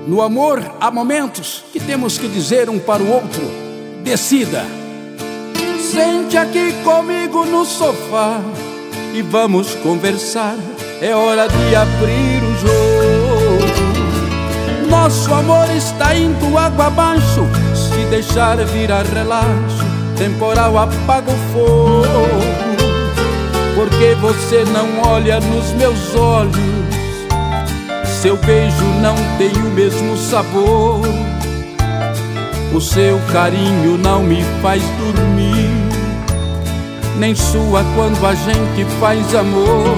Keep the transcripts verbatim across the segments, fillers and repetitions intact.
No amor há momentos que temos que dizer um para o outro: decida. Sente aqui comigo no sofá e vamos conversar. É hora de abrir o jogo. Nosso amor está indo água abaixo. Se deixar virar relaxo, temporal apaga o fogo. Porque você não olha nos meus olhos, seu beijo não tem o mesmo sabor. O seu carinho não me faz dormir, nem sua quando a gente faz amor.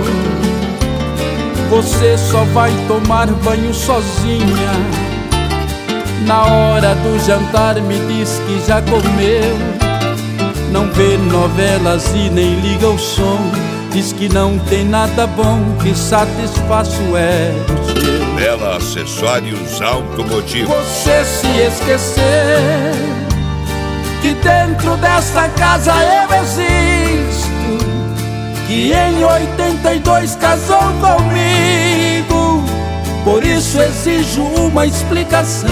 Você só vai tomar banho sozinha. Na hora do jantar me diz que já comeu. Não vê novelas e nem liga o som. Diz que não tem nada bom que satisfaça o ego. Bela Acessórios Automotivos. Você se esquecer que dentro dessa casa eu existo, que em oitenta e dois casou comigo. Por isso exijo uma explicação.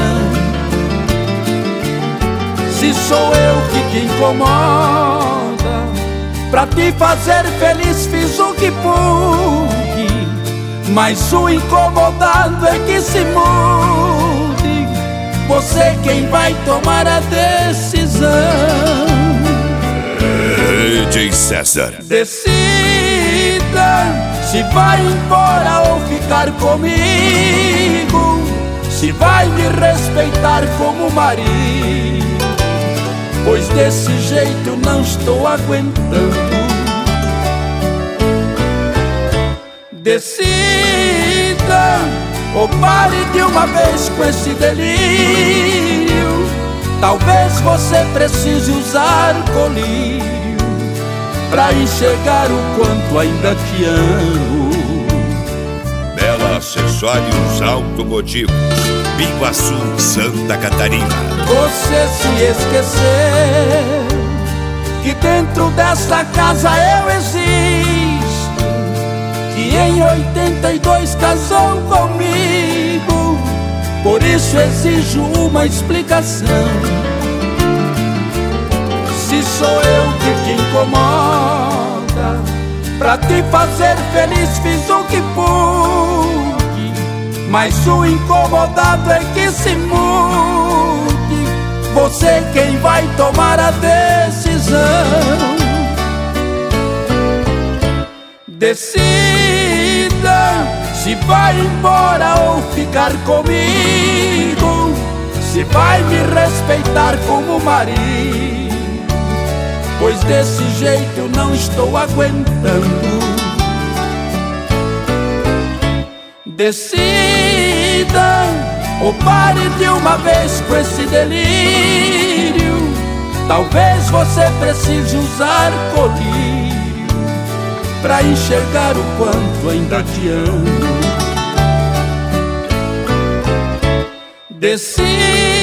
Se sou eu que te incomoda, pra te fazer feliz fiz o que pude, mas o incomodado é que se mude. Você quem vai tomar a decisão. D J César. Decida se vai embora ou ficar comigo, se vai me respeitar como marido, pois desse jeito não estou aguentando. Decida ou pare de uma vez com esse delírio. Talvez você precise usar colírio pra enxergar o quanto ainda te amo. Bela Acessórios Automotivos, Biguaçu, Santa Catarina. Você se esqueceu que dentro dessa casa eu existo, que em oitenta e dois casou comigo. Por isso exijo uma explicação. Se sou eu que te incomoda, pra te fazer feliz fiz o que pude, mas o incomodado é que se mude. Você quem vai tomar a decisão. Decida se vai embora ou ficar comigo, se vai me respeitar como marido, pois desse jeito eu não estou aguentando. Decida ou pare de uma vez com esse delírio. Talvez você precise usar colírio pra enxergar o quanto ainda te amo. Decida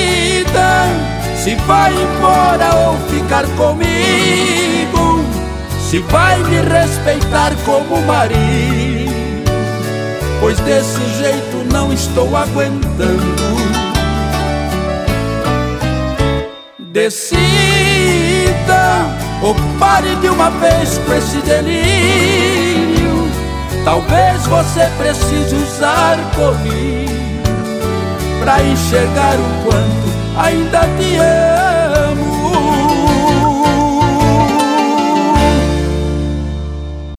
se vai embora ou ficar comigo, se vai me respeitar como marido, pois desse jeito não estou aguentando. Decida ou pare de uma vez com esse delírio. Talvez você precise usar colírio pra enxergar o quanto ainda te amo.